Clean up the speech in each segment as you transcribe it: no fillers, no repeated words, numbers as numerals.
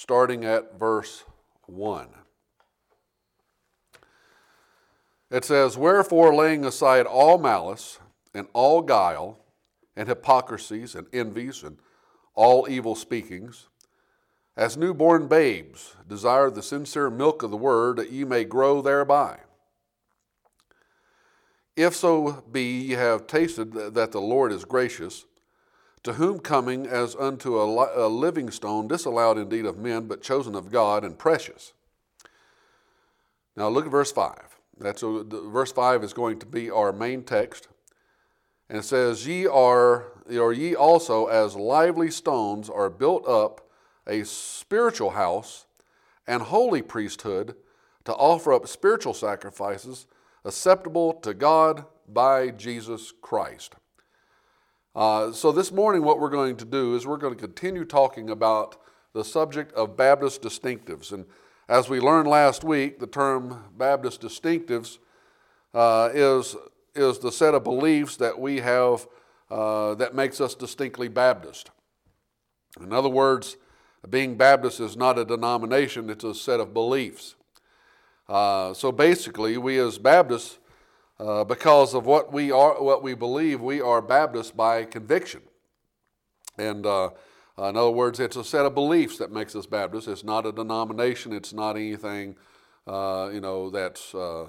starting at verse 1. It says, "Wherefore, laying aside all malice and all guile and hypocrisies and envies and all evil speakings, as newborn babes desire the sincere milk of the word, that ye may grow thereby. If so be ye have tasted that the Lord is gracious, to whom coming as unto a living stone, disallowed indeed of men, but chosen of God and precious." Now look at verse 5. Verse 5 is going to be our main text. And it says, ye also as lively stones are built up a spiritual house and holy priesthood, to offer up spiritual sacrifices acceptable to God by Jesus Christ. So this morning what we're going to do is we're going to continue talking about the subject of Baptist distinctives. And as we learned last week, the term Baptist distinctives is the set of beliefs that we have that makes us distinctly Baptist. In other words, being Baptist is not a denomination, it's a set of beliefs. So basically, we as Baptists, because of what we believe, we are Baptists by conviction. And in other words, it's a set of beliefs that makes us Baptists. It's not a denomination. It's not anything, that's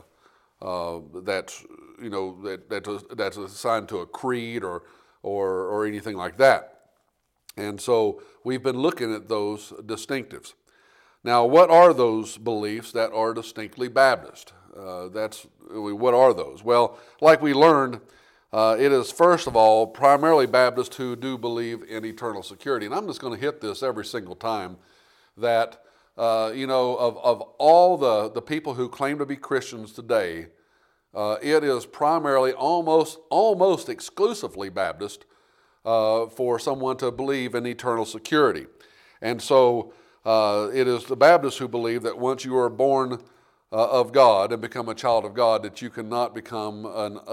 assigned to a creed or anything like that. And so we've been looking at those distinctives. Now, what are those beliefs that are distinctly Baptist? What are those? Well, like we learned, it is first of all primarily Baptists who do believe in eternal security. And I'm just going to hit this every single time that, of all the people who claim to be Christians today, it is primarily almost exclusively Baptist for someone to believe in eternal security. And so it is the Baptists who believe that once you are born of God and become a child of God, that you cannot become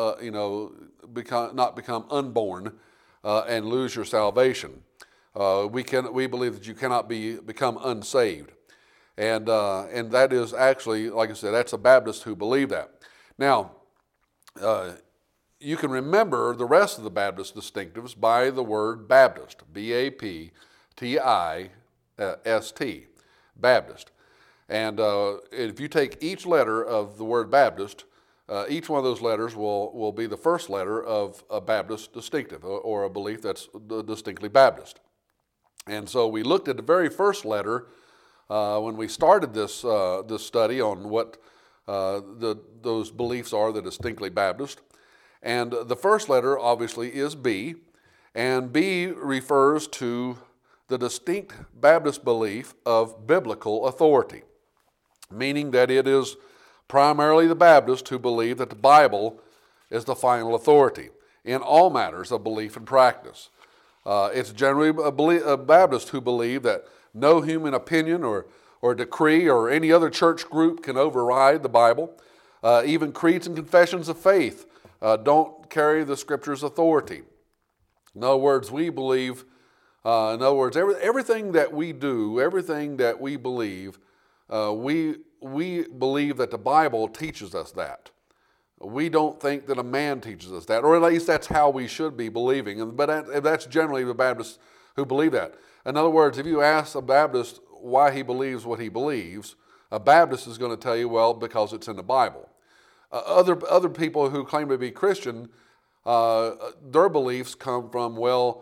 unborn and lose your salvation. We believe that you cannot become unsaved, and that is actually, like I said, that's a Baptist who believe that. Now, you can remember the rest of the Baptist distinctives by the word Baptist, Baptist, Baptist. And if you take each letter of the word Baptist, each one of those letters will be the first letter of a Baptist distinctive, or a belief that's distinctly Baptist. And so we looked at the very first letter when we started this study on what those beliefs are that are distinctly Baptist. And the first letter obviously is B, and B refers to the distinct Baptist belief of biblical authority, meaning that it is primarily the Baptists who believe that the Bible is the final authority in all matters of belief and practice. It's generally a Baptist who believe that no human opinion or decree or any other church group can override the Bible. Even creeds and confessions of faith don't carry the Scripture's authority. In other words, we believe, everything that we do, everything that we believe, we believe that the Bible teaches us that. We don't think that a man teaches us that, or at least that's how we should be believing. But that's generally the Baptists who believe that. In other words, if you ask a Baptist why he believes what he believes, a Baptist is going to tell you, well, because it's in the Bible. Other people who claim to be Christian, their beliefs come from,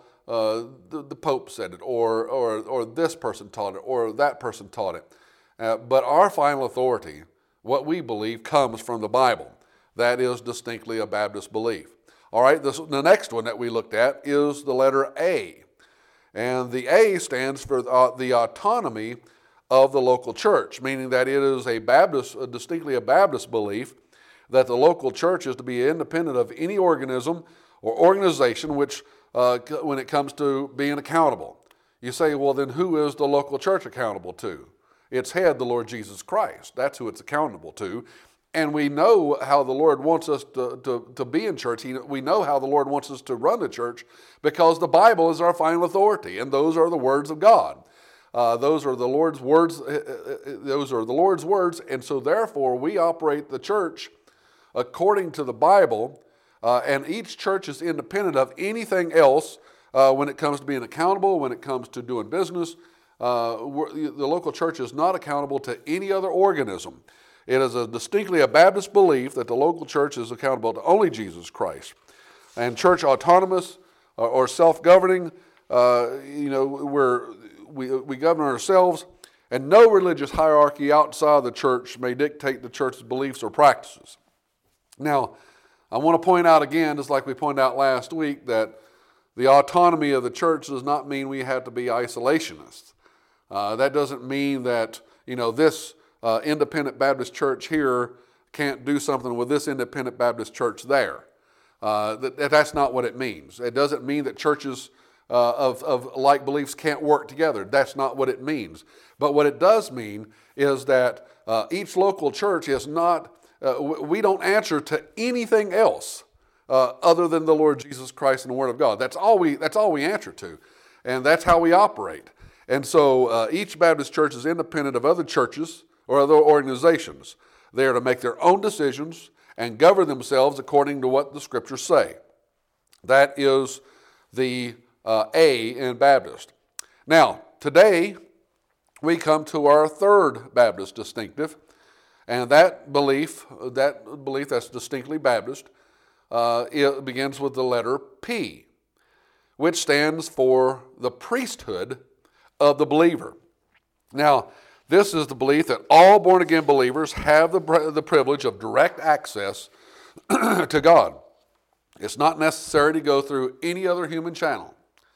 the Pope said it, or this person taught it, or that person taught it. But our final authority, what we believe, comes from the Bible. That is distinctly a Baptist belief. All right, the next one that we looked at is the letter A. And the A stands for the autonomy of the local church, meaning that it is distinctly a Baptist belief that the local church is to be independent of any organism or organization which, when it comes to being accountable. You say, well, then who is the local church accountable to? Its head, the Lord Jesus Christ. That's who it's accountable to. And we know how the Lord wants us to be in church. We know how the Lord wants us to run the church because the Bible is our final authority, and those are the words of God. Those are the Lord's words. Those are the Lord's words, and so therefore we operate the church according to the Bible, and each church is independent of anything else when it comes to being accountable, when it comes to doing business. The local church is not accountable to any other organism. It is distinctly a Baptist belief that the local church is accountable to only Jesus Christ. And church autonomous or self-governing, we govern ourselves, and no religious hierarchy outside the church may dictate the church's beliefs or practices. Now, I want to point out again, just like we pointed out last week, that the autonomy of the church does not mean we have to be isolationists. That doesn't mean that, this independent Baptist church here can't do something with this independent Baptist church there. That's not what it means. It doesn't mean that churches of like beliefs can't work together. That's not what it means. But what it does mean is that each local church is not, we don't answer to anything else other than the Lord Jesus Christ and the Word of God. That's all we answer to. And that's how we operate. And so each Baptist church is independent of other churches or other organizations. They are to make their own decisions and govern themselves according to what the Scriptures say. That is the A in Baptist. Now, today we come to our third Baptist distinctive, and that belief that's distinctly Baptist, it begins with the letter P, which stands for the priesthood of the believer. Now, this is the belief that all born-again believers have the privilege of direct access to God. It's not necessary to go through any other human channel.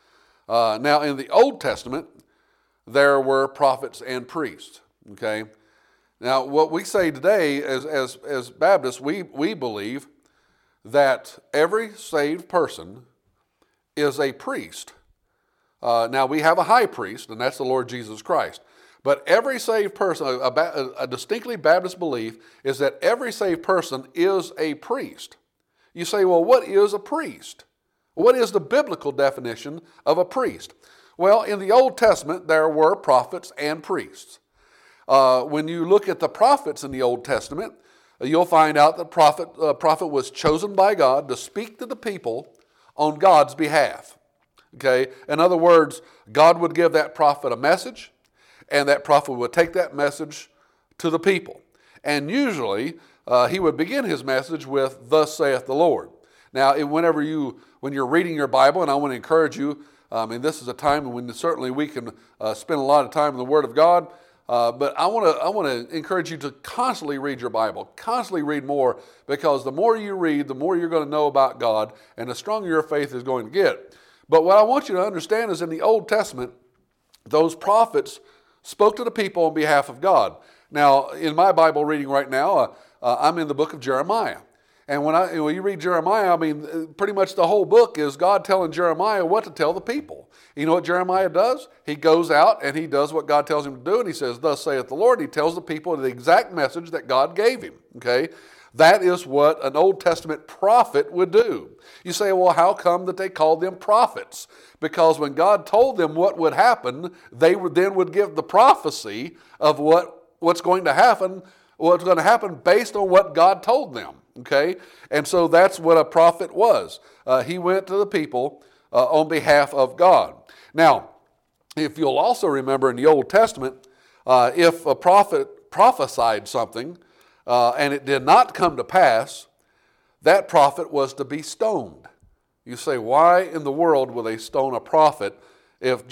Now, in the Old Testament, there were prophets and priests. Okay. Now, what we say today as Baptists, we believe that every saved person is a priest. Now, we have a high priest, and that's the Lord Jesus Christ. But every saved person, a distinctly Baptist belief is that every saved person is a priest. You say, well, what is a priest? What is the biblical definition of a priest? Well, in the Old Testament, there were prophets and priests. When you look at the prophets in the Old Testament, you'll find out that prophet was chosen by God to speak to the people on God's behalf. Okay? In other words, God would give that prophet a message, and that prophet would take that message to the people. And usually, he would begin his message with, "Thus saith the Lord." Now, when you're reading your Bible, and I want to encourage you, this is a time when certainly we can spend a lot of time in the Word of God, but I want to encourage you to constantly read your Bible, constantly read more, because the more you read, the more you're going to know about God, and the stronger your faith is going to get. But what I want you to understand is in the Old Testament, those prophets spoke to the people on behalf of God. Now, in my Bible reading right now, I'm in the book of Jeremiah. And when you read Jeremiah, pretty much the whole book is God telling Jeremiah what to tell the people. You know what Jeremiah does? He goes out and he does what God tells him to do, and he says, "Thus saith the Lord." He tells the people the exact message that God gave him. Okay? That is what an Old Testament prophet would do. You say, well, how come that they called them prophets? Because when God told them what would happen, they would give the prophecy of what's going to happen based on what God told them. Okay? And so that's what a prophet was. He went to the people on behalf of God. Now, if you'll also remember in the Old Testament, if a prophet prophesied something and it did not come to pass, that prophet was to be stoned. You say, why in the world would they stone a prophet if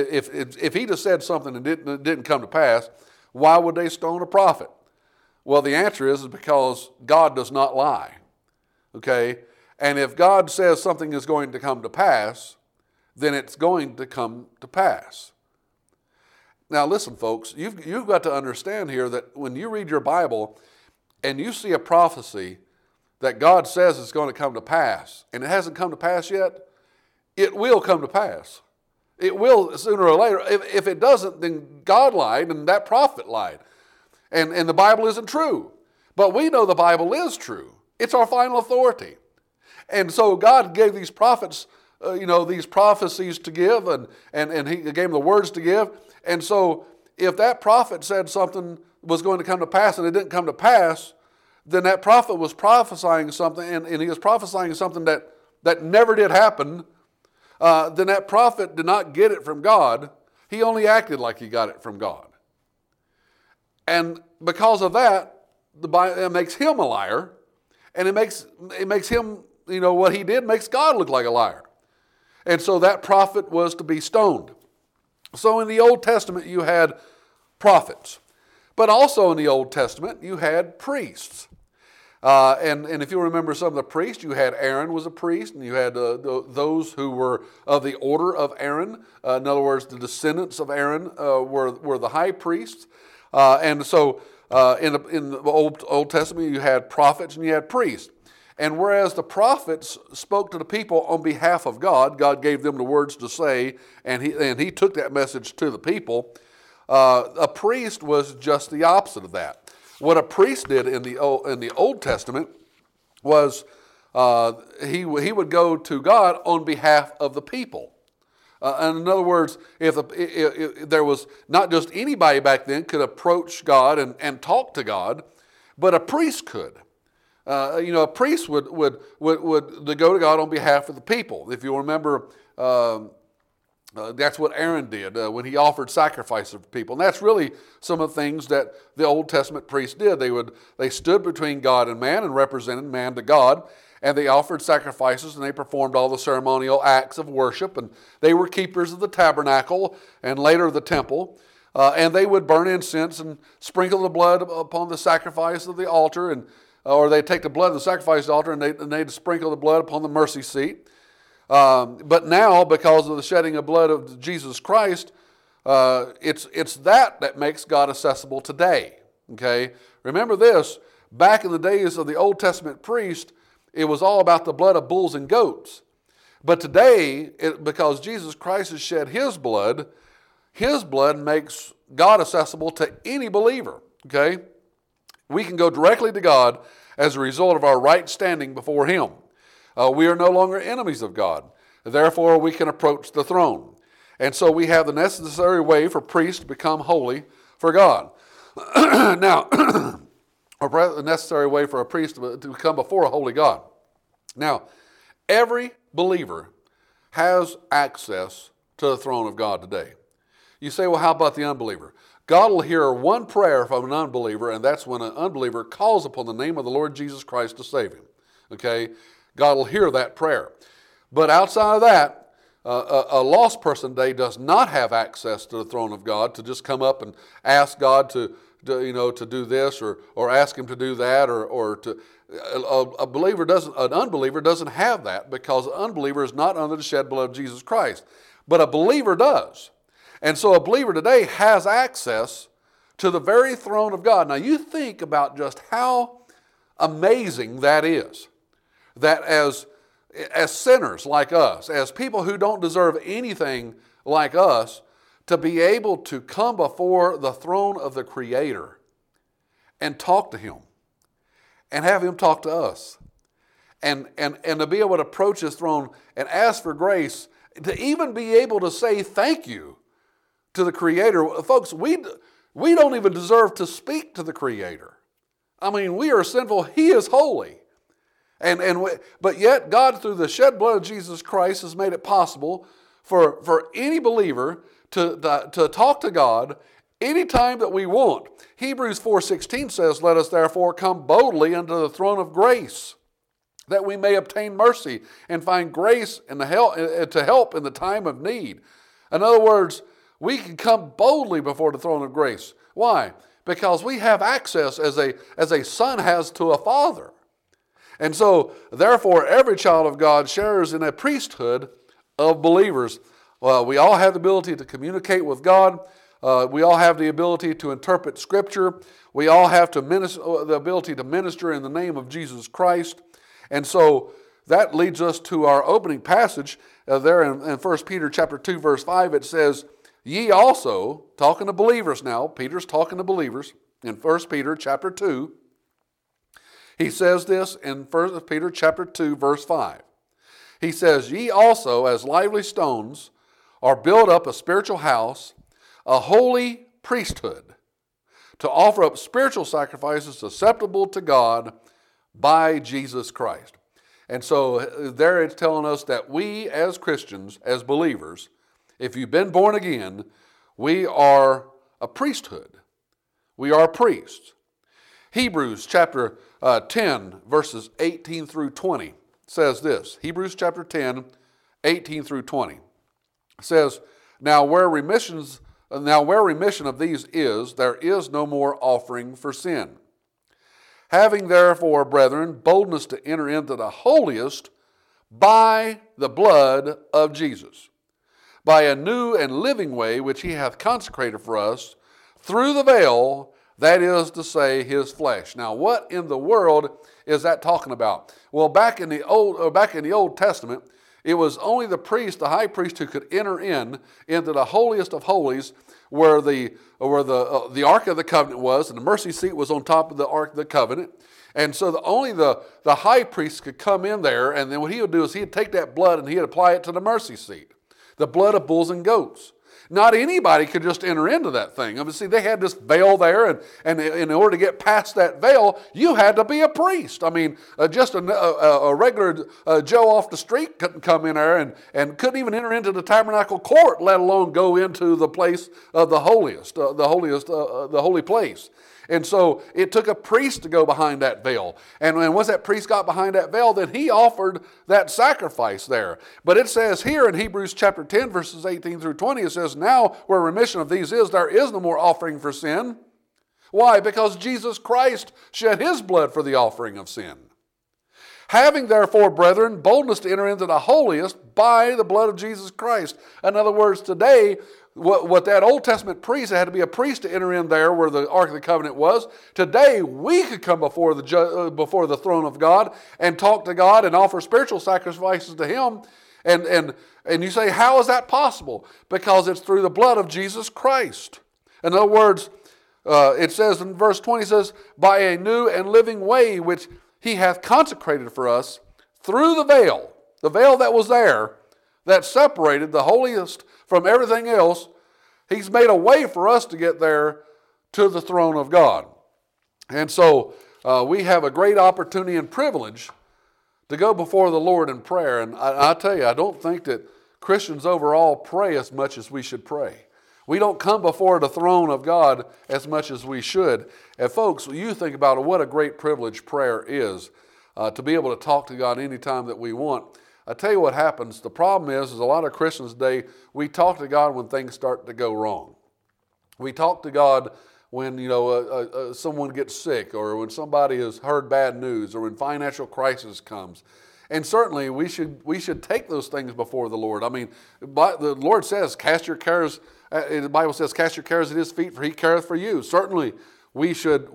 he just said something and didn't come to pass? Why would they stone a prophet? Well, the answer is because God does not lie. Okay? And if God says something is going to come to pass, then it's going to come to pass. Now listen, folks, you've got to understand here that when you read your Bible and you see a prophecy that God says is going to come to pass, and it hasn't come to pass yet, it will come to pass. It will sooner or later. If it doesn't, then God lied and that prophet lied. And the Bible isn't true. But we know the Bible is true. It's our final authority. And so God gave these prophets, these prophecies to give, and he gave them the words to give. And so if that prophet said something was going to come to pass and it didn't come to pass, then that prophet was prophesying something, and he was prophesying something that never did happen. Then that prophet did not get it from God. He only acted like he got it from God. And because of that, it makes him a liar, and it makes him, what he did makes God look like a liar. And so that prophet was to be stoned. So in the Old Testament you had prophets, but also in the Old Testament you had priests. And if you remember some of the priests, you had Aaron was a priest, and you had those who were of the order of Aaron. In other words, the descendants of Aaron were the high priests. And so in the Old Testament, you had prophets and you had priests. And whereas the prophets spoke to the people on behalf of God, God gave them the words to say, and he took that message to the people. A priest was just the opposite of that. What a priest did in the Old Testament was he would go to God on behalf of the people. And in other words, if there was not just anybody back then could approach God and talk to God, but a priest could. A priest would go to God on behalf of the people. If you remember, that's what Aaron did when he offered sacrifices for people. And that's really some of the things that the Old Testament priests did. They stood between God and man and represented man to God. And they offered sacrifices, and they performed all the ceremonial acts of worship. And they were keepers of the tabernacle and later the temple. And they would burn incense and sprinkle the blood upon the sacrifice of the altar. Or they'd take the blood of the sacrifice altar and they'd sprinkle the blood upon the mercy seat. But now, because of the shedding of blood of Jesus Christ, it's that makes God accessible today. Okay? Remember this, back in the days of the Old Testament priest, it was all about the blood of bulls and goats. But today, because Jesus Christ has shed his blood makes God accessible to any believer. Okay? We can go directly to God as a result of our right standing before him. We are no longer enemies of God. Therefore, we can approach the throne. And so we have the necessary way for priests to become holy for God. Now, the necessary way for a priest to come before a holy God. Now, every believer has access to the throne of God today. You say, well, how about the unbeliever? God will hear one prayer from an unbeliever, and that's when an unbeliever calls upon the name of the Lord Jesus Christ to save him. Okay? God will hear that prayer. But outside of that, a lost person today does not have access to the throne of God to just come up and ask God to do this or ask him to do that or to an unbeliever doesn't have that because an unbeliever is not under the shed blood of Jesus Christ. But a believer does. And so a believer today has access to the very throne of God. Now you think about just how amazing that is. That as sinners like us, as people who don't deserve anything like us, to be able to come before the throne of the Creator and talk to him and have him talk to us and to be able to approach his throne and ask for grace, to even be able to say thank you to the Creator. Folks, we don't even deserve to speak to the Creator. I mean, we are sinful. He is holy. But yet God, through the shed blood of Jesus Christ, has made it possible for any believer to talk to God anytime that we want. Hebrews 4:16 says, "Let us therefore come boldly unto the throne of grace, that we may obtain mercy and find grace to help in the time of need." In other words, we can come boldly before the throne of grace. Why? Because we have access as a son has to a father. And so, therefore, every child of God shares in a priesthood of believers. We all have the ability to communicate with God. We all have the ability to interpret Scripture. We all have the ability to minister in the name of Jesus Christ. And so that leads us to our opening passage there in 1 Peter chapter 2, verse 5. It says, "Ye also," talking to believers now, Peter's talking to believers in 1 Peter chapter 2. He says this in 1 Peter chapter 2, verse 5. He says, "Ye also, as lively stones, are built up a spiritual house a holy priesthood, to offer up spiritual sacrifices acceptable to God by Jesus Christ. And so there it's telling us that we as Christians, as believers, if you've been born again, we are a priesthood. We are priests. Hebrews chapter 10, verses 18 through 20 says this. Hebrews chapter 10, 18 through 20 says, Now where remission of these is, there is no more offering for sin. Having therefore, brethren, boldness to enter into the holiest by the blood of Jesus, by a new and living way which he hath consecrated for us through the veil, that is to say, his flesh. Now, what in the world is that talking about? Well, back in the Old Testament, it was only the priest, the high priest, who could enter into the holiest of holies, where the Ark of the Covenant was, and the mercy seat was on top of the Ark of the Covenant. And so only the high priest could come in there, and then what he would do is he'd take that blood and he'd apply it to the mercy seat, the blood of bulls and goats. Not anybody could just enter into that thing. I mean, see, they had this veil there, and in order to get past that veil, you had to be a priest. I mean, just a regular Joe off the street couldn't come in there and couldn't even enter into the tabernacle court, let alone go into the place of the holiest, the holy place. And so it took a priest to go behind that veil. And once that priest got behind that veil, then he offered that sacrifice there. But it says here in Hebrews chapter 10, verses 18 through 20, it says, Now where remission of these is, there is no more offering for sin. Why? Because Jesus Christ shed his blood for the offering of sin. Having therefore, brethren, boldness to enter into the holiest by the blood of Jesus Christ. In other words, today, what that Old Testament priest, had to be a priest to enter in there where the Ark of the Covenant was. Today, we could come before the throne of God and talk to God and offer spiritual sacrifices to him. And you say, how is that possible? Because it's through the blood of Jesus Christ. In other words, it says in verse 20, it says, by a new and living way which he hath consecrated for us through the veil that was there, that separated the holiest from everything else. He's made a way for us to get there to the throne of God. And so we have a great opportunity and privilege to go before the Lord in prayer. And I tell you, I don't think that Christians overall pray as much as we should pray. We don't come before the throne of God as much as we should. And folks, you think about it, what a great privilege prayer is, to be able to talk to God anytime that we want. I tell you what happens. The problem is a lot of Christians today, we talk to God when things start to go wrong. We talk to God when someone gets sick, or when somebody has heard bad news, or when financial crisis comes. And certainly we should take those things before the Lord. I mean, the Lord says, cast your cares. The Bible says, cast your cares at his feet, for he careth for you. Certainly we should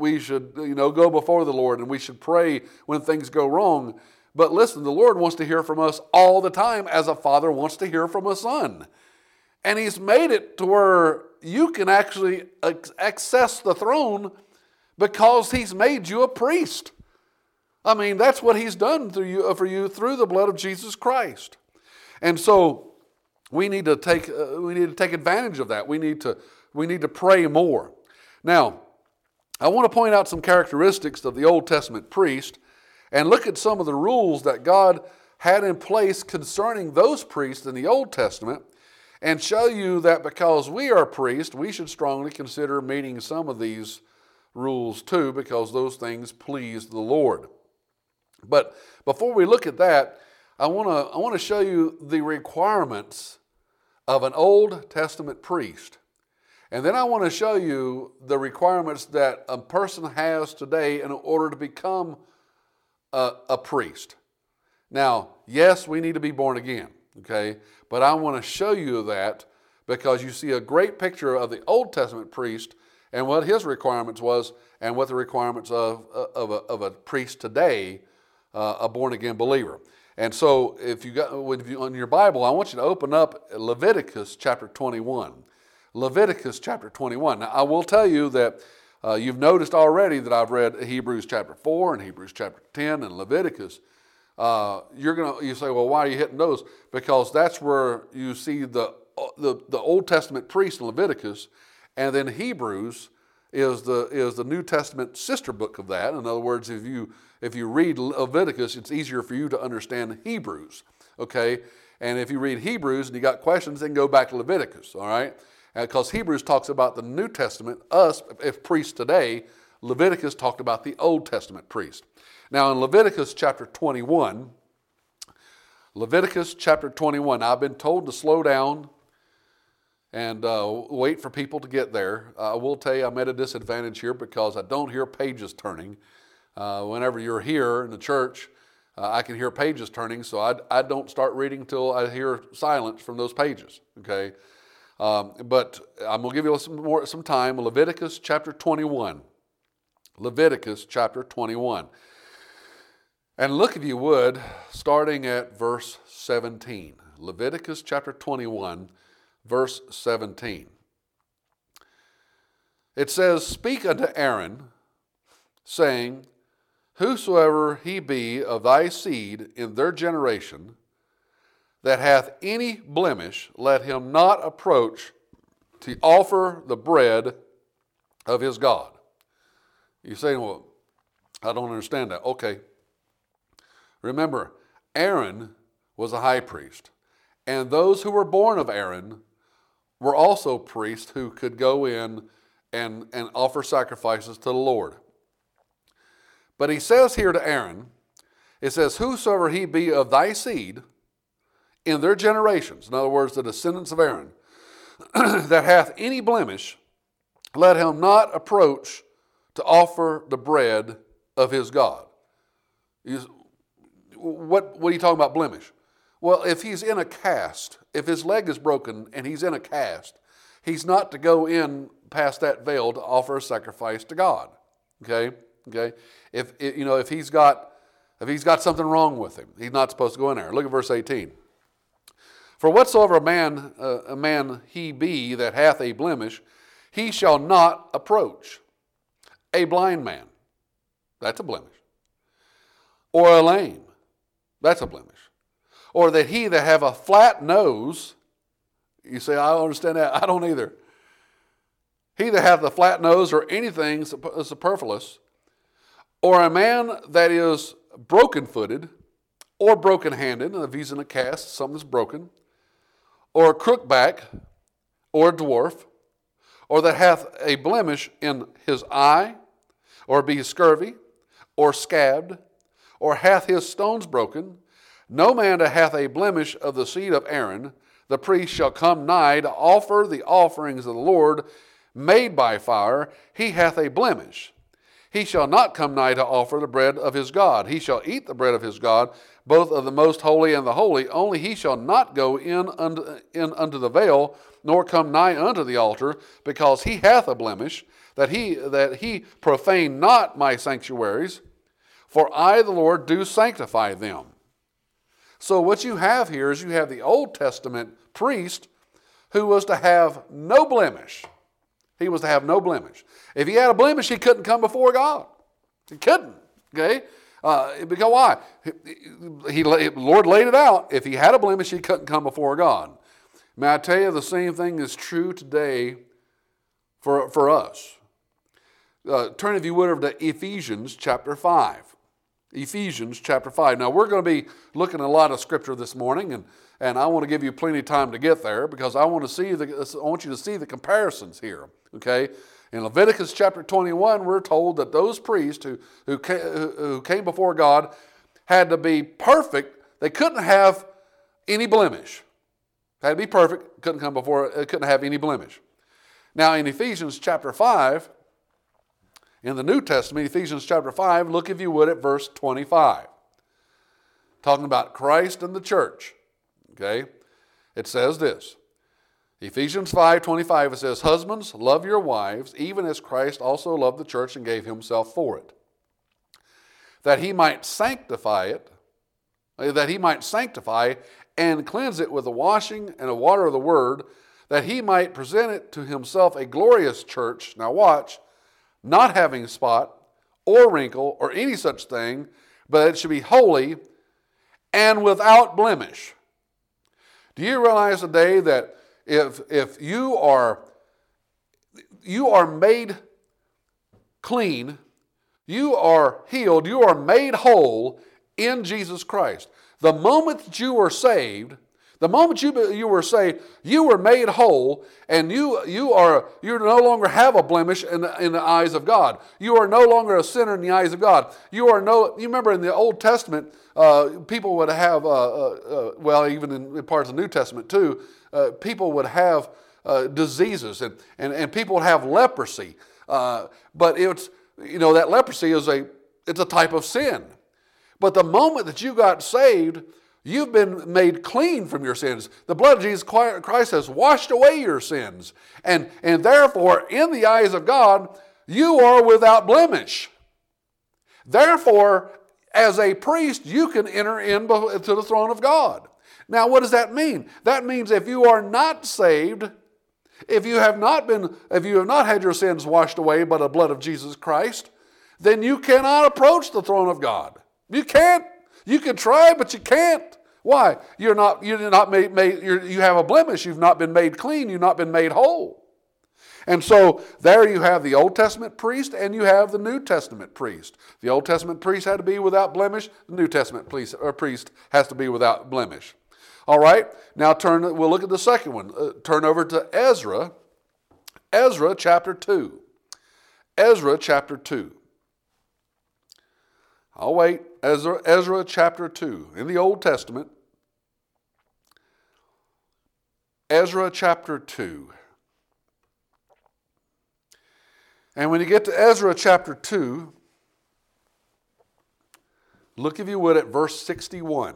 go before the Lord, and we should pray when things go wrong. But listen, the Lord wants to hear from us all the time, as a father wants to hear from a son. And he's made it to where you can actually access the throne because he's made you a priest. I mean, that's what he's done for you through the blood of Jesus Christ. And so we need to take advantage of that. We need to pray more. Now, I want to point out some characteristics of the Old Testament priest and look at some of the rules that God had in place concerning those priests in the Old Testament, and show you that because we are priests, we should strongly consider meeting some of these rules too, because those things please the Lord. But before we look at that, I want to show you the requirements of an Old Testament priest. And then I want to show you the requirements that a person has today in order to become a priest. Now, yes, we need to be born again, okay? But I want to show you that because you see a great picture of the Old Testament priest and what his requirements was, and what the requirements of a priest today, a born-again believer. And so if you on your Bible, I want you to open up Leviticus chapter 21. Leviticus chapter 21. Now, I will tell you that you've noticed already that I've read Hebrews chapter 4 and Hebrews chapter 10 and Leviticus. You say, well, why are you hitting those? Because that's where you see the the Old Testament priest in Leviticus, and then Hebrews is the New Testament sister book of that. In other words, if you read Leviticus, it's easier for you to understand Hebrews, okay? And if you read Hebrews and you got questions, then go back to Leviticus, all right? Because Hebrews talks about the New Testament, us as priests today. Leviticus talked about the Old Testament priest. Now in Leviticus chapter 21, I've been told to slow down and wait for people to get there. I will tell you I'm at a disadvantage here because I don't hear pages turning. Whenever you're here in the church, I can hear pages turning, so I don't start reading till I hear silence from those pages, okay? But I'm going to give you some time. Leviticus chapter 21. Leviticus chapter 21. And look, if you would, starting at verse 17. Leviticus chapter 21, verse 17. It says, "Speak unto Aaron, saying, Whosoever he be of thy seed in their generation, that hath any blemish, let him not approach to offer the bread of his God." You're saying, well, I don't understand that. Okay. Remember, Aaron was a high priest, and those who were born of Aaron were also priests who could go in and offer sacrifices to the Lord. But he says here to Aaron, it says, "Whosoever he be of thy seed in their generations," in other words, the descendants of Aaron, "that hath any blemish, let him not approach to offer the bread of his God." What are you talking about, blemish? Well, if he's in a cast, if his leg is broken and he's in a cast, he's not to go in past that veil to offer a sacrifice to God. Okay? If he's got something wrong with him, he's not supposed to go in there. Look at verse 18. "For whatsoever a man he be that hath a blemish, he shall not approach. A blind man," that's a blemish. "Or a lame," that's a blemish. "Or that he that have a flat nose," you say, I don't understand that. I don't either. "He that hath a flat nose or anything superfluous, or a man that is broken-footed or broken-handed," if he's in a cast, something's broken, "or a crook-back, or a dwarf, or that hath a blemish in his eye, or be scurvy, or scabbed, or hath his stones broken, no man that hath a blemish of the seed of Aaron, the priest shall come nigh to offer the offerings of the Lord made by fire. He hath a blemish. He shall not come nigh to offer the bread of his God. He shall eat the bread of his God, both of the most holy and the holy. Only he shall not go in unto the veil, nor come nigh unto the altar, because he hath a blemish, that he profane not my sanctuaries. For I, the Lord, do sanctify them." So what you have here is you have the Old Testament priest who was to have no blemish. He was to have no blemish. If he had a blemish, he couldn't come before God. He couldn't. Okay? Because why? The Lord laid it out. If he had a blemish, he couldn't come before God. May I tell you, the same thing is true today for us. Turn, if you would, over to Ephesians chapter 5. Ephesians chapter 5. Now, we're going to be looking at a lot of scripture this morning, and I want to give you plenty of time to get there because I want you to see the comparisons here. Okay? In Leviticus chapter 21, we're told that those priests who came before God had to be perfect. They couldn't have any blemish. Had to be perfect. Couldn't have any blemish. Now, in Ephesians chapter 5, in the New Testament, Ephesians chapter 5, look, if you would, at verse 25. Talking about Christ and the church. Okay? It says this. Ephesians 5:25, it says, "Husbands, love your wives, even as Christ also loved the church and gave himself for it, that he might sanctify and cleanse it with the washing and the water of the word, that he might present it to himself a glorious church," now watch, "not having spot or wrinkle or any such thing, but it should be holy and without blemish." Do you realize today that if you are made clean, you are healed, you are made whole in Jesus Christ. The moment that you were saved, the moment you were saved, you were made whole, and you no longer have a blemish in the eyes of God. You are no longer a sinner in the eyes of God. You remember in the Old Testament, people would have, even in parts of the New Testament too, people would have diseases, and people would have leprosy. But that leprosy it's a type of sin. But the moment that you got saved, you've been made clean from your sins. The blood of Jesus Christ has washed away your sins. And therefore, in the eyes of God, you are without blemish. Therefore, as a priest, you can enter into the throne of God. Now, what does that mean? That means if you are not saved, if you have not had your sins washed away by the blood of Jesus Christ, then you cannot approach the throne of God. You can't. You can try, but you can't. Why? You have a blemish. You've not been made clean. You've not been made whole. And so there you have the Old Testament priest and you have the New Testament priest. The Old Testament priest had to be without blemish. The New Testament priest has to be without blemish. All right. Now we'll look at the second one. Turn over to Ezra. Ezra chapter 2. Ezra chapter 2. I'll wait. Ezra chapter 2 in the Old Testament. Ezra chapter 2. And when you get to Ezra chapter 2, look if you would at verse 61.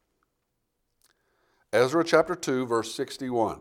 Ezra chapter 2, verse 61.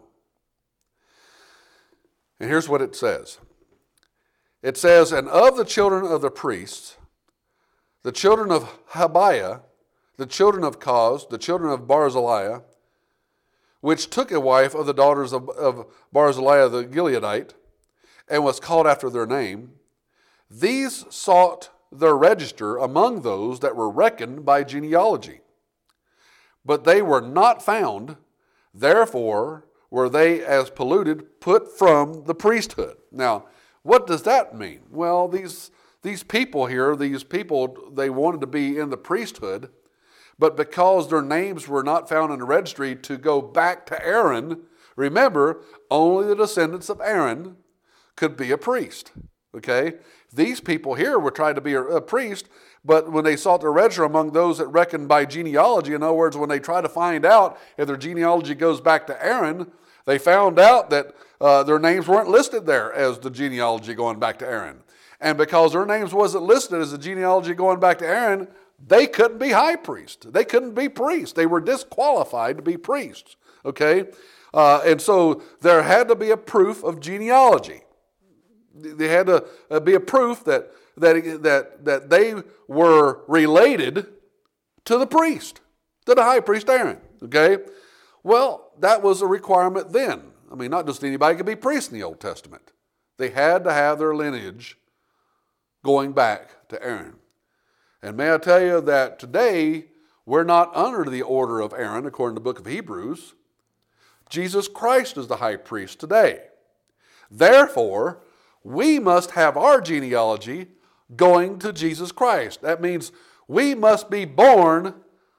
And here's what it says. It says, "And of the children of the priests, the children of Habiah, the children of Koz, the children of Barzillai, which took a wife of the daughters of Barzillai the Gileadite, and was called after their name, these sought their register among those that were reckoned by genealogy. But they were not found, therefore were they as polluted, put from the priesthood." Now, what does that mean? Well, these people here, they wanted to be in the priesthood, but because their names were not found in the registry to go back to Aaron, remember, only the descendants of Aaron could be a priest. Okay? These people here were trying to be a priest, but when they sought their register among those that reckoned by genealogy, in other words, when they try to find out if their genealogy goes back to Aaron, they found out that their names weren't listed there as the genealogy going back to Aaron. And because their names wasn't listed as the genealogy going back to Aaron, they couldn't be high priests. They couldn't be priests. They were disqualified to be priests. Okay? And so there had to be a proof of genealogy. There had to be a proof that they were related to the priest, to the high priest Aaron. Okay? Well, that was a requirement then. I mean, not just anybody could be priest in the Old Testament. They had to have their lineage going back to Aaron. And may I tell you that today we're not under the order of Aaron according to the book of Hebrews. Jesus Christ is the high priest today. Therefore, we must have our genealogy going to Jesus Christ. That means we must be born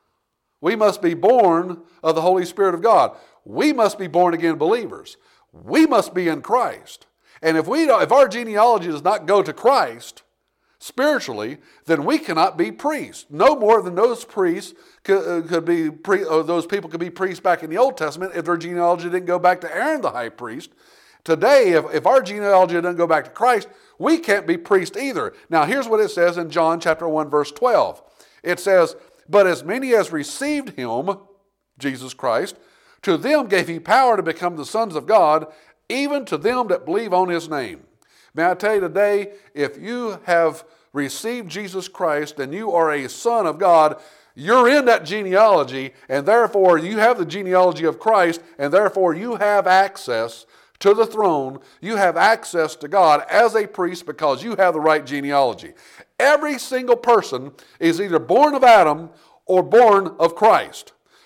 of the Holy Spirit of God. We must be born again believers. We must be in Christ. And if our genealogy does not go to Christ spiritually, then we cannot be priests. No more than those priests those people could be priests back in the Old Testament if their genealogy didn't go back to Aaron the high priest. Today, if our genealogy doesn't go back to Christ, we can't be priests either. Now, here's what it says in John chapter 1, verse 12. It says, "But as many as received him," Jesus Christ, "to them gave he power to become the sons of God, even to them that believe on his name." May I tell you today, if you have received Jesus Christ and you are a son of God, you're in that genealogy, and therefore you have the genealogy of Christ, and therefore you have access to the throne. You have access to God as a priest because you have the right genealogy. Every single person is either born of Adam or born of Christ.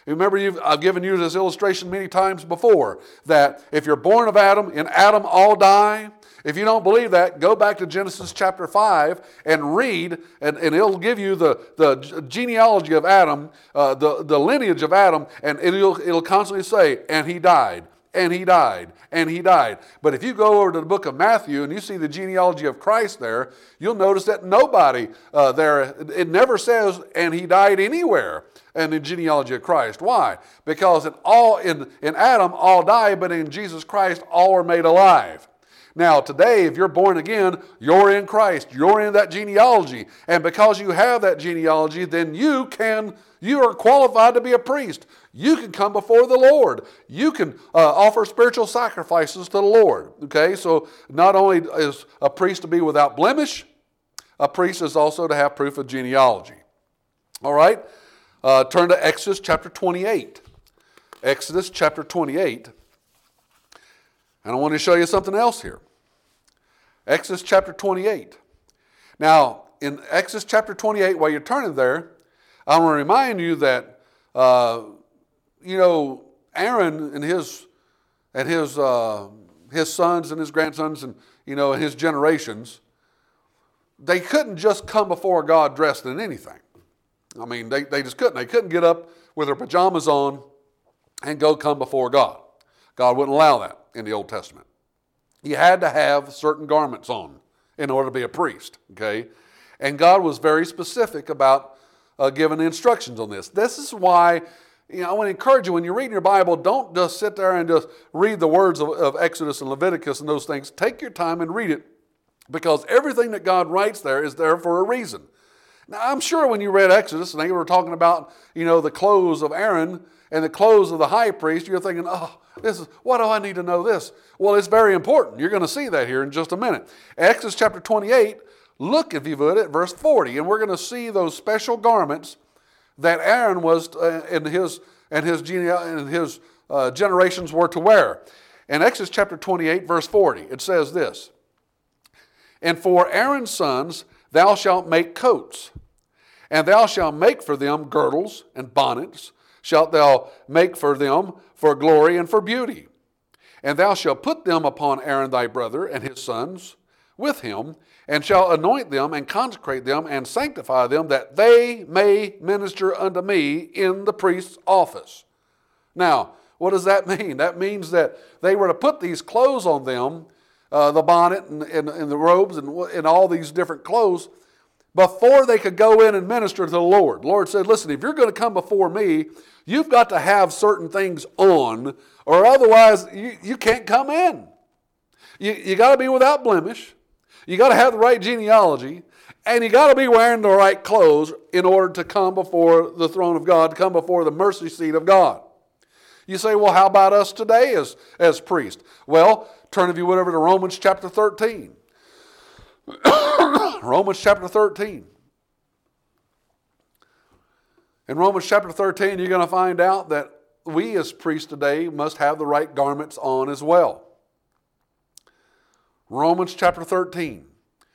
Remember, I've given you this illustration many times before, that if you're born of Adam, in Adam all die. If you don't believe that, go back to Genesis chapter 5 and read, and it'll give you the genealogy of Adam, the lineage of Adam, and it'll constantly say, and he died, and he died, and he died. But if you go over to the book of Matthew and you see the genealogy of Christ there, you'll notice that nobody there, it never says, and he died anywhere in the genealogy of Christ. Why? Because in Adam all die, but in Jesus Christ all are made alive. Now today, if you're born again, you're in Christ. You're in that genealogy. And because you have that genealogy, then you are qualified to be a priest. You can come before the Lord. You can offer spiritual sacrifices to the Lord. Okay, so not only is a priest to be without blemish, a priest is also to have proof of genealogy. All right, turn to Exodus chapter 28. Exodus chapter 28. And I want to show you something else here. Exodus chapter 28. Now, in Exodus chapter 28, while you're turning there, I want to remind you that, Aaron and his sons and his grandsons and, his generations, they couldn't just come before God dressed in anything. I mean, they just couldn't. They couldn't get up with their pajamas on and go come before God. God wouldn't allow that in the Old Testament. You had to have certain garments on in order to be a priest, okay? And God was very specific about giving instructions on this. This is why, I want to encourage you, when you're reading your Bible, don't just sit there and just read the words of Exodus and Leviticus and those things. Take your time and read it, because everything that God writes there is there for a reason. Now, I'm sure when you read Exodus and they were talking about, the clothes of Aaron and the clothes of the high priest, you're thinking, why do I need to know this? Well, it's very important. You're going to see that here in just a minute. Exodus chapter 28, look, if you would, at verse 40, and we're going to see those special garments that Aaron was and his generations were to wear. In Exodus chapter 28, verse 40, it says this: "And for Aaron's sons thou shalt make coats, and thou shalt make for them girdles and bonnets, shalt thou make for them for glory and for beauty. And thou shalt put them upon Aaron thy brother and his sons with him, and shalt anoint them and consecrate them and sanctify them, that they may minister unto me in the priest's office." Now, what does that mean? That means that they were to put these clothes on them, the bonnet and the robes and all these different clothes, before they could go in and minister to the Lord. The Lord said, listen, if you're going to come before me, you've got to have certain things on, or otherwise you can't come in. You got to be without blemish. You got to have the right genealogy, and you got to be wearing the right clothes in order to come before the throne of God, to come before the mercy seat of God. You say, well, how about us today as priests? Well, turn, if you would, over to Romans chapter 13. Romans chapter 13. In Romans chapter 13, you're going to find out that we as priests today must have the right garments on as well. Romans chapter 13.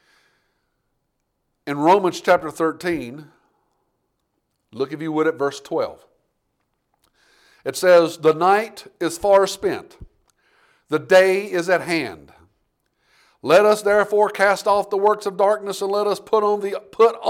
In Romans chapter 13, look, if you would, at verse 12. It says, "The night is far spent, the day is at hand. Let us therefore cast off the works of darkness, and let us put on the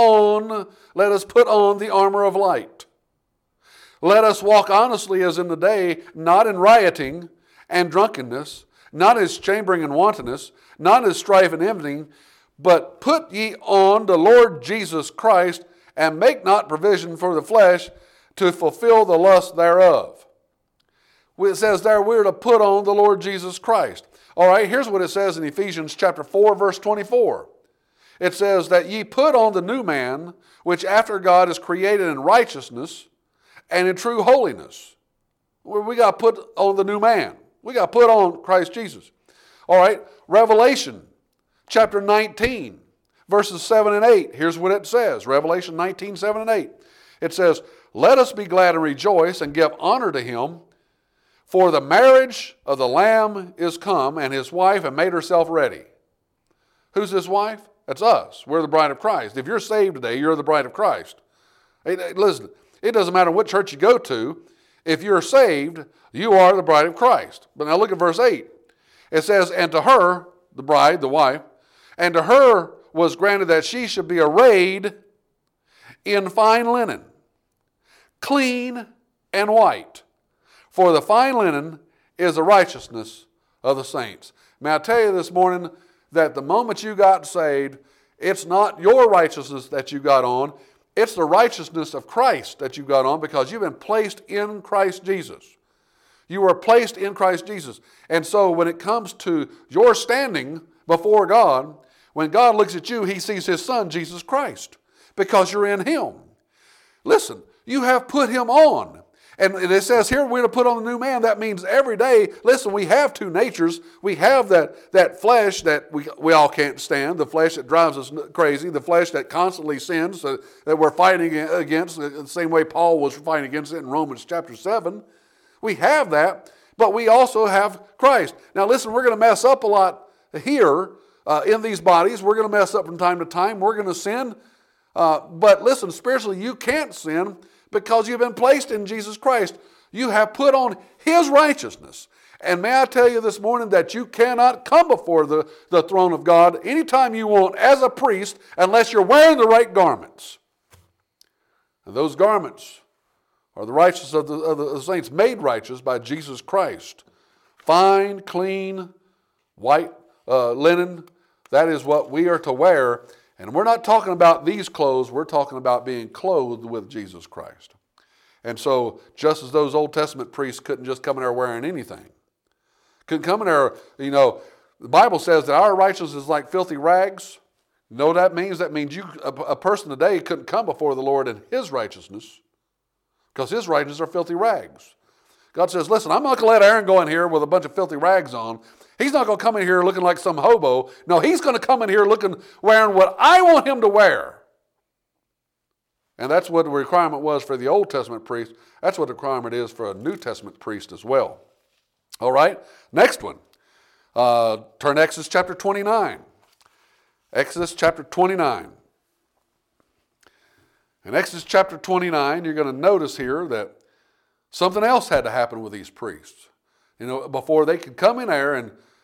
armor of light. Let us walk honestly as in the day, not in rioting and drunkenness, not as chambering and wantonness, not as strife and envying, but put ye on the Lord Jesus Christ, and make not provision for the flesh to fulfill the lust thereof." It says there we're to put on the Lord Jesus Christ. All right, here's what it says in Ephesians chapter 4, verse 24. It says that ye put on the new man, which after God is created in righteousness and in true holiness. We got to put on the new man. We got to put on Christ Jesus. All right, Revelation chapter 19, verses 7 and 8. Here's what it says. Revelation 19, 7 and 8. It says, "Let us be glad and rejoice and give honor to him, for the marriage of the Lamb is come, and his wife have made herself ready." Who's his wife? That's us. We're the bride of Christ. If you're saved today, you're the bride of Christ. Listen, it doesn't matter what church you go to. If you're saved, you are the bride of Christ. But now look at verse 8. It says, and to her, the bride, the wife, and to her was granted that she should be arrayed in fine linen, clean and white. For the fine linen is the righteousness of the saints. May I tell you this morning that the moment you got saved, it's not your righteousness that you got on. It's the righteousness of Christ that you got on because you've been placed in Christ Jesus. You were placed in Christ Jesus. And so when it comes to your standing before God, when God looks at you, He sees His Son, Jesus Christ, because you're in Him. Listen, you have put Him on. And it says here we're to put on the new man. That means every day, listen, we have two natures. We have that flesh that we all can't stand, the flesh that drives us crazy, the flesh that constantly sins, that we're fighting against, the same way Paul was fighting against it in Romans chapter 7. We have that, but we also have Christ. Now listen, we're going to mess up a lot here in these bodies. We're going to mess up from time to time. We're going to sin. But listen, spiritually, you can't sin because you've been placed in Jesus Christ. You have put on His righteousness. And may I tell you this morning that you cannot come before the throne of God anytime you want as a priest unless you're wearing the right garments. And those garments are the righteousness of the saints, made righteous by Jesus Christ. Fine, clean, white linen, that is what we are to wear. And we're not talking about these clothes, we're talking about being clothed with Jesus Christ. And so, just as those Old Testament priests couldn't just come in there wearing anything, couldn't come in there, the Bible says that our righteousness is like filthy rags. You know what that means? That means a person today couldn't come before the Lord in his righteousness, because his righteousness are filthy rags. God says, listen, I'm not going to let Aaron go in here with a bunch of filthy rags on. He's not going to come in here looking like some hobo. No, he's going to come in here wearing what I want him to wear. And that's what the requirement was for the Old Testament priest. That's what the requirement is for a New Testament priest as well. All right, next one. Turn to Exodus chapter 29. Exodus chapter 29. In Exodus chapter 29, you're going to notice here that something else had to happen with these priests. Before they could come in there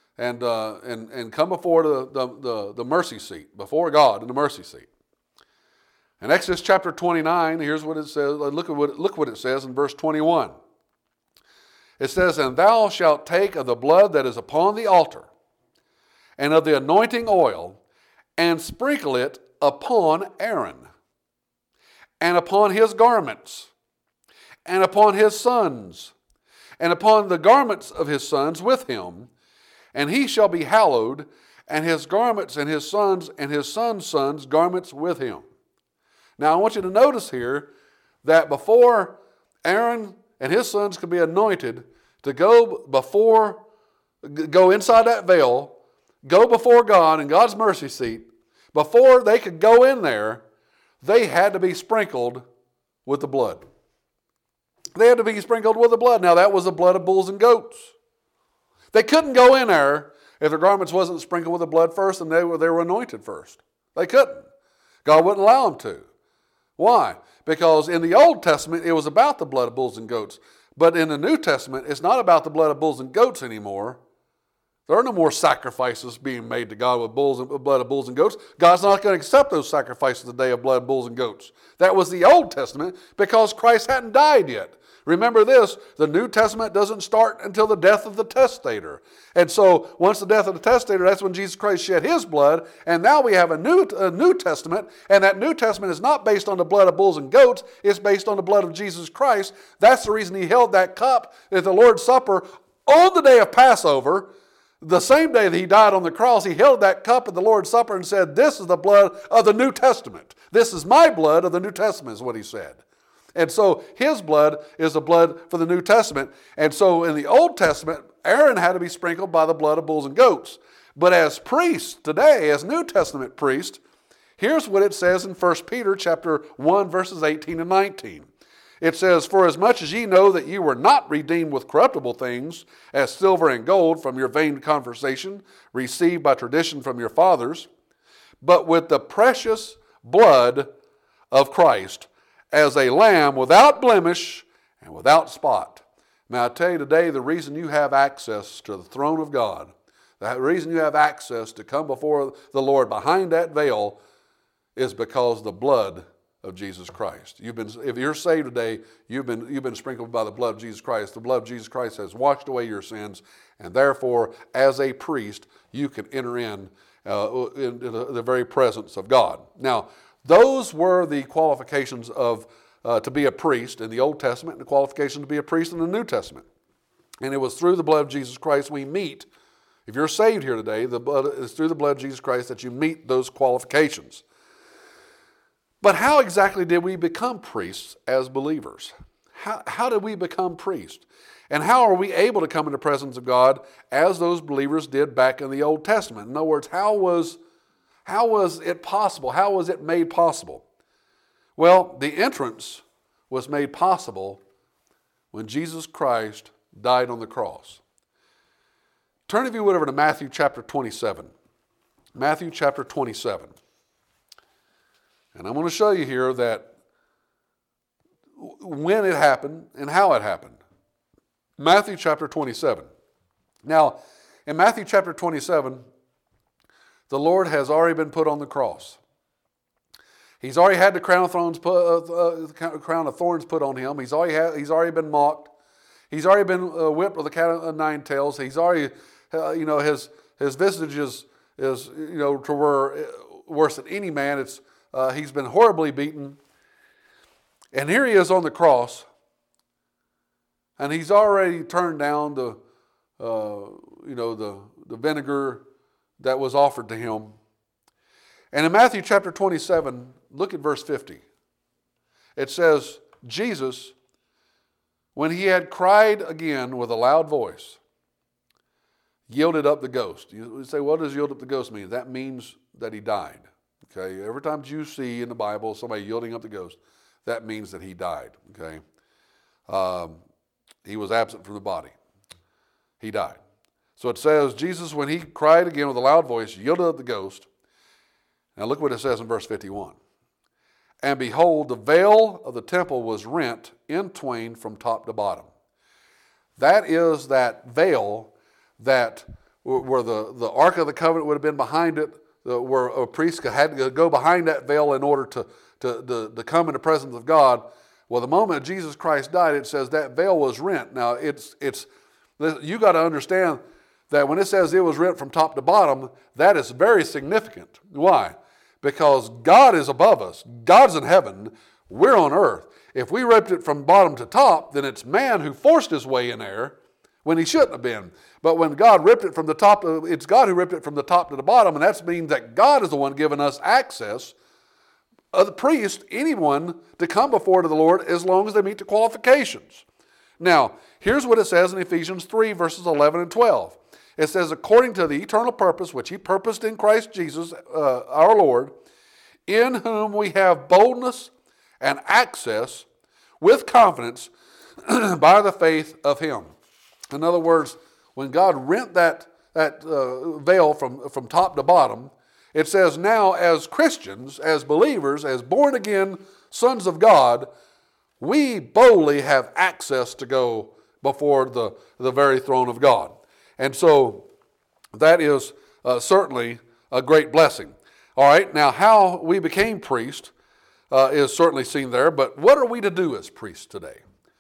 and come before the mercy seat, before God in the mercy seat. In Exodus chapter 29, here's what it says. Look what it says in verse 21. It says, and thou shalt take of the blood that is upon the altar, and of the anointing oil, and sprinkle it upon Aaron, and upon his garments, and upon his sons, and upon the garments of his sons with him, and he shall be hallowed, and his garments and his sons' sons' garments with him. Now I want you to notice here that before Aaron and his sons could be anointed to go inside that veil, go before God in God's mercy seat, before they could go in there, they had to be sprinkled with the blood. They had to be sprinkled with the blood. Now that was the blood of bulls and goats. They couldn't go in there if their garments wasn't sprinkled with the blood first and they were anointed first. They couldn't. God wouldn't allow them to. Why? Because in the Old Testament, it was about the blood of bulls and goats. But in the New Testament, it's not about the blood of bulls and goats anymore. There are no more sacrifices being made to God with blood of bulls and goats. God's not going to accept those sacrifices today of blood of bulls and goats. That was the Old Testament because Christ hadn't died yet. Remember this, the New Testament doesn't start until the death of the testator. And so once the death of the testator, that's when Jesus Christ shed His blood. And now we have a New Testament. And that New Testament is not based on the blood of bulls and goats. It's based on the blood of Jesus Christ. That's the reason He held that cup at the Lord's Supper on the day of Passover. The same day that He died on the cross, He held that cup at the Lord's Supper and said, this is the blood of the New Testament. This is my blood of the New Testament, is what He said. And so His blood is the blood for the New Testament. And so in the Old Testament, Aaron had to be sprinkled by the blood of bulls and goats. But as priests today, as New Testament priests, here's what it says in 1 Peter chapter 1, verses 18 and 19. It says, for as much as ye know that ye were not redeemed with corruptible things, as silver and gold from your vain conversation, received by tradition from your fathers, but with the precious blood of Christ, as a lamb without blemish and without spot. May I tell you today, the reason you have access to the throne of God, the reason you have access to come before the Lord behind that veil is because of the blood of Jesus Christ. If you're saved today, you've been sprinkled by the blood of Jesus Christ. The blood of Jesus Christ has washed away your sins, and therefore, as a priest, you can enter into the very presence of God. Now, those were the qualifications of to be a priest in the Old Testament, and the qualification to be a priest in the New Testament. And it was through the blood of Jesus Christ we meet. If you're saved here today, it's through the blood of Jesus Christ that you meet those qualifications. But how exactly did we become priests as believers? How did we become priests? And how are we able to come into the presence of God as those believers did back in the Old Testament? In other words, how was it possible? How was it made possible? Well, the entrance was made possible when Jesus Christ died on the cross. Turn, if you would, over to Matthew chapter 27. Matthew chapter 27. And I'm going to show you here that when it happened and how it happened. Matthew chapter 27. Now, in Matthew chapter 27, the Lord has already been put on the cross. He's already had the crown of thorns put on him. He's already been mocked. He's already been whipped with a cat of nine tails. He's already, his visage is to where worse than any man. He's been horribly beaten. And here he is on the cross. And he's already turned down the vinegar that was offered to him. And in Matthew chapter 27, look at verse 50. It says, Jesus, when he had cried again with a loud voice, yielded up the ghost. You say, what does yield up the ghost mean? That means that he died. Okay, every time you see in the Bible somebody yielding up the ghost, that means that he died. Okay, he was absent from the body. He died. So it says, Jesus, when he cried again with a loud voice, yielded up the ghost. Now look what it says in verse 51. And behold, the veil of the temple was rent in twain from top to bottom. That is that veil that where the Ark of the Covenant would have been behind it, where a priest had to go behind that veil in order to come in the presence of God. Well, the moment Jesus Christ died, it says that veil was rent. Now, you got to understand that when it says it was rent from top to bottom, that is very significant. Why? Because God is above us. God's in heaven. We're on earth. If we ripped it from bottom to top, then it's man who forced his way in there when he shouldn't have been. But when God ripped it from the top, it's God who ripped it from the top to the bottom, and that means that God is the one giving us access, the priest, anyone, to come before to the Lord as long as they meet the qualifications. Now, here's what it says in Ephesians 3, verses 11 and 12. It says, according to the eternal purpose which he purposed in Christ Jesus, our Lord, in whom we have boldness and access with confidence by the faith of him. In other words, when God rent that veil from top to bottom, it says now as Christians, as believers, as born-again sons of God, we boldly have access to go before the very throne of God. And so that is certainly a great blessing. All right, now how we became priests is certainly seen there, but what are we to do as priests today?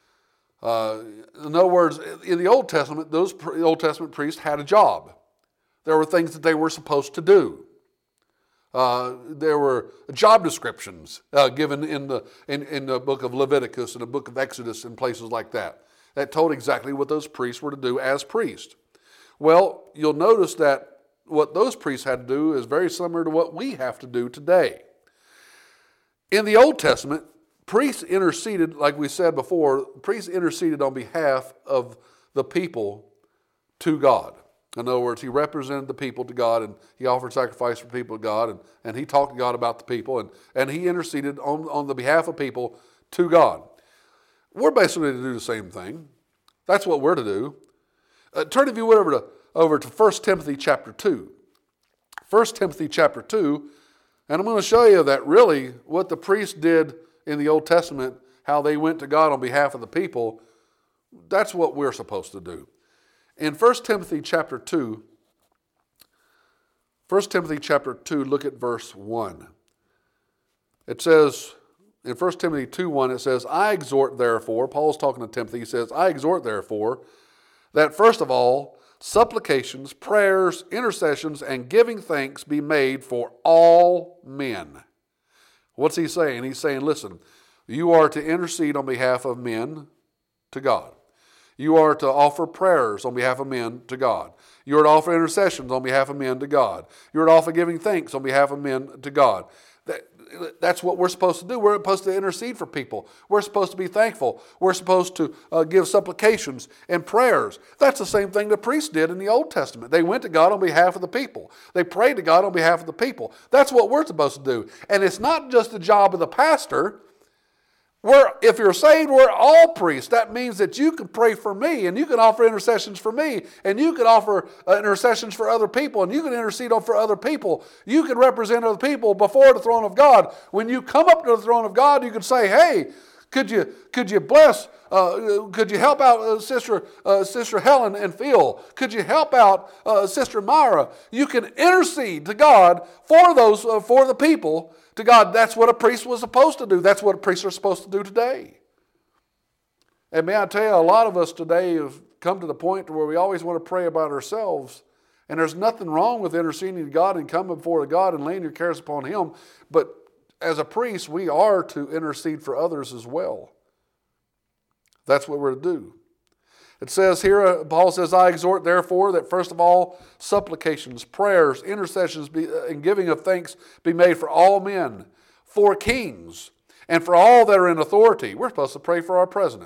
In other words, in the Old Testament, those Old Testament priests had a job. There were things that they were supposed to do. There were job descriptions given in the book of Leviticus and the book of Exodus and places like that told exactly what those priests were to do as priests. Well, you'll notice that what those priests had to do is very similar to what we have to do today. In the Old Testament, priests interceded, like we said before, priests interceded on behalf of the people to God. In other words, he represented the people to God, and he offered sacrifice for people to God, and he talked to God about the people, and he interceded on the behalf of people to God. We're basically to do the same thing. That's what we're to do. Turn, if you would, over to 1 Timothy chapter 2. 1 Timothy chapter 2, and I'm going to show you that really what the priest did in the Old Testament how they went to God on behalf of the people, that's what we're supposed to do. In 1 Timothy chapter 2, look at verse 1. It says, in 1 Timothy 2:1, it says, I exhort therefore, Paul's talking to Timothy, he says, I exhort therefore, that first of all, supplications, prayers, intercessions, and giving thanks be made for all men. What's he saying? He's saying, listen, you are to intercede on behalf of men to God. You are to offer prayers on behalf of men to God. You are to offer intercessions on behalf of men to God. You are to offer giving thanks on behalf of men to God. That's what we're supposed to do. We're supposed to intercede for people. We're supposed to be thankful. We're supposed to give supplications and prayers. That's the same thing the priests did in the Old Testament. They went to God on behalf of the people. They prayed to God on behalf of the people. That's what we're supposed to do. And it's not just the job of the pastor. If you're saved, we're all priests. That means that you can pray for me, and you can offer intercessions for me, and you can offer intercessions for other people, and you can intercede for other people. You can represent other people before the throne of God. When you come up to the throne of God, you can say, hey, could you bless, could you help out Sister Helen and Phil? Could you help out Sister Myra? You can intercede to God for the people. To God, that's what a priest was supposed to do. That's what priests are supposed to do today. And may I tell you, a lot of us today have come to the point where we always want to pray about ourselves. And there's nothing wrong with interceding to God and coming before God and laying your cares upon Him. But as a priest, we are to intercede for others as well. That's what we're to do. It says here, Paul says, I exhort therefore that first of all, supplications, prayers, intercessions, and giving of thanks be made for all men, for kings, and for all that are in authority. We're supposed to pray for our president.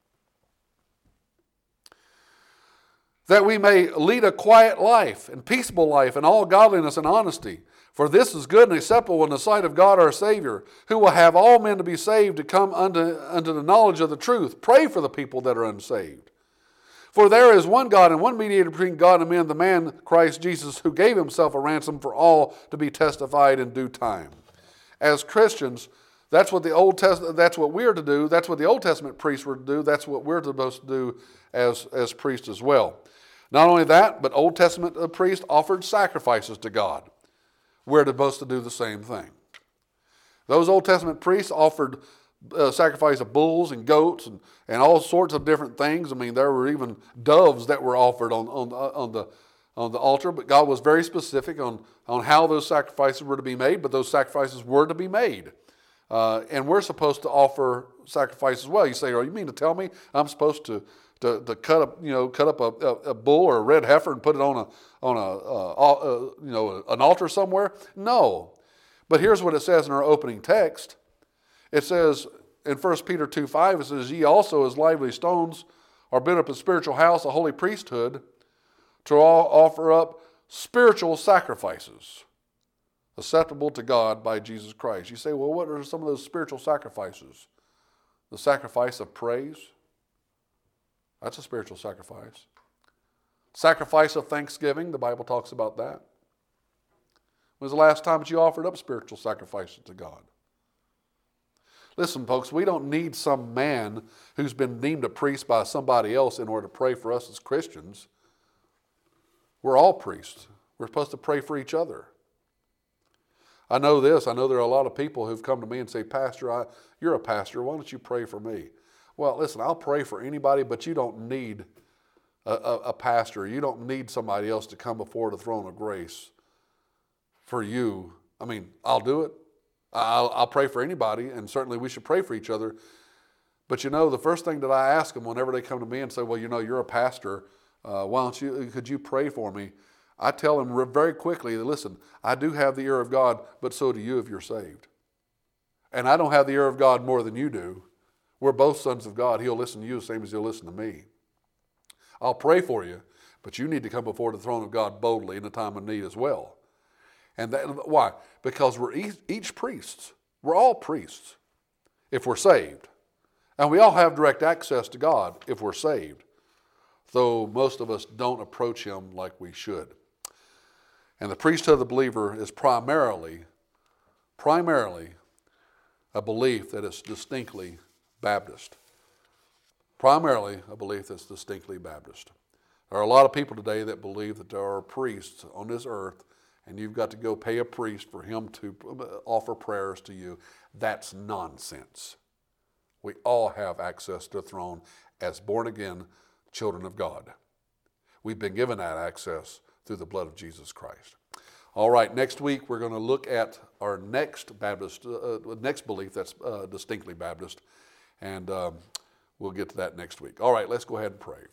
That we may lead a quiet life and peaceable life in all godliness and honesty. For this is good and acceptable in the sight of God our Savior, who will have all men to be saved to come unto the knowledge of the truth. Pray for the people that are unsaved. For there is one God and one mediator between God and men, the man Christ Jesus, who gave himself a ransom for all to be testified in due time. As Christians, that's what that's what we're to do. That's what the Old Testament priests were to do. That's what we're supposed to do as priests as well. Not only that, but Old Testament priests offered sacrifices to God. We're supposed to do the same thing. Those Old Testament priests offered sacrifice of bulls and goats and all sorts of different things. I mean, there were even doves that were offered on the altar, but God was very specific on how those sacrifices were to be made, but those sacrifices were to be made. And we're supposed to offer sacrifice as well. You say, oh, you mean to tell me I'm supposed to cut up a bull or a red heifer and put it on an altar somewhere? No. But here's what it says in our opening text. It says in 1 Peter 2:5, it says, ye also as lively stones are built up a spiritual house, a holy priesthood, to all offer up spiritual sacrifices acceptable to God by Jesus Christ. You say, well, what are some of those spiritual sacrifices? The sacrifice of praise. That's a spiritual sacrifice. Sacrifice of thanksgiving. The Bible talks about that. When was the last time that you offered up spiritual sacrifices to God? Listen, folks, we don't need some man who's been deemed a priest by somebody else in order to pray for us as Christians. We're all priests. We're supposed to pray for each other. I know this. I know there are a lot of people who've come to me and say, Pastor, you're a pastor. Why don't you pray for me? Well, listen, I'll pray for anybody, but you don't need a pastor. You don't need somebody else to come before the throne of grace for you. I mean, I'll do it. I'll pray for anybody, and certainly we should pray for each other. But the first thing that I ask them whenever they come to me and say, well, you're a pastor, could you pray for me? I tell them very quickly, listen, I do have the ear of God, but so do you if you're saved. And I don't have the ear of God more than you do. We're both sons of God. He'll listen to you the same as he'll listen to me. I'll pray for you, but you need to come before the throne of God boldly in the time of need as well. And why? Because we're each priests. We're all priests if we're saved. And we all have direct access to God if we're saved, though most of us don't approach Him like we should. And the priesthood of the believer is primarily a belief that is distinctly Baptist. Primarily a belief that's distinctly Baptist. There are a lot of people today that believe that there are priests on this earth and you've got to go pay a priest for him to offer prayers to you. That's nonsense. We all have access to the throne as born-again children of God. We've been given that access through the blood of Jesus Christ. All right, next week we're going to look at our next belief that's distinctly Baptist, and we'll get to that next week. All right, let's go ahead and pray.